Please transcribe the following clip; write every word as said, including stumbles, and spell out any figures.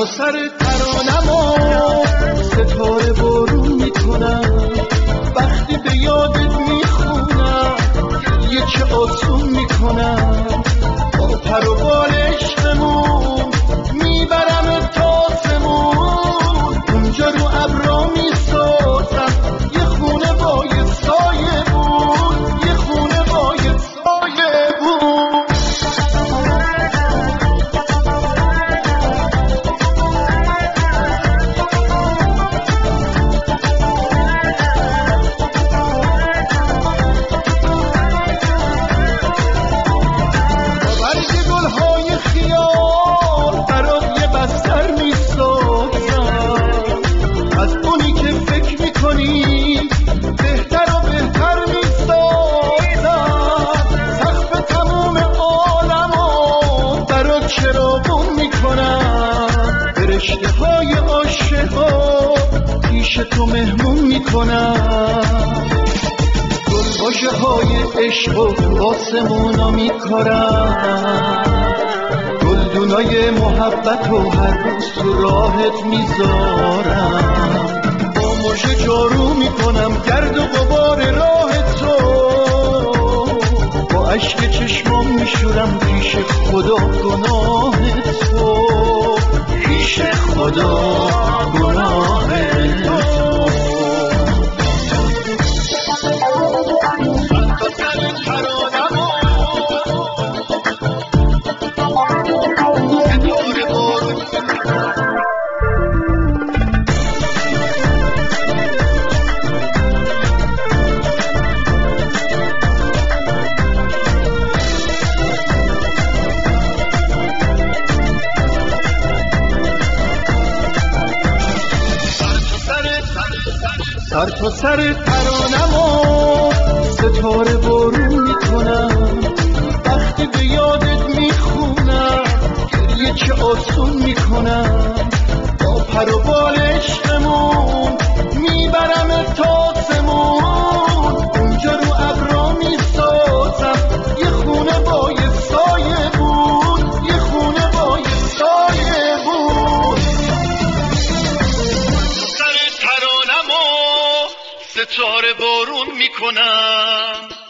تا سر ترانمو ستاره بارون میکنم، وقتی به یادت میخونم یه چه آسون میکنم، با پر و بال عشقمون میبرم تا آسمون، اونجا رو ابرا میسازم یه خونه با یه سایه بود، یه خونه با یه سایه بود. اشتهای عاشقا پیش تو مهمون میکنم، گلباشه های عشق و تو آسمونا میکارم، گلدونای محبت و هر روز تو راهت میذارم، با مژه جارو میکنم گرد و غبار راه تو، با اشک چشمام میشورم پیش خدا گناه تو، پیش خدا گناه تو. سر تا سر ترانمو ستاره بارون میکنم، وقتی به یادت میخونم گریه چه آسون میکنم، با پر و بال عشقمون میبرم تا آسمون، اونجا رو ابرا میسازم یه خونه با یه سایه بود، یه خونه با یه سایه بود. ستاره بارون میکنم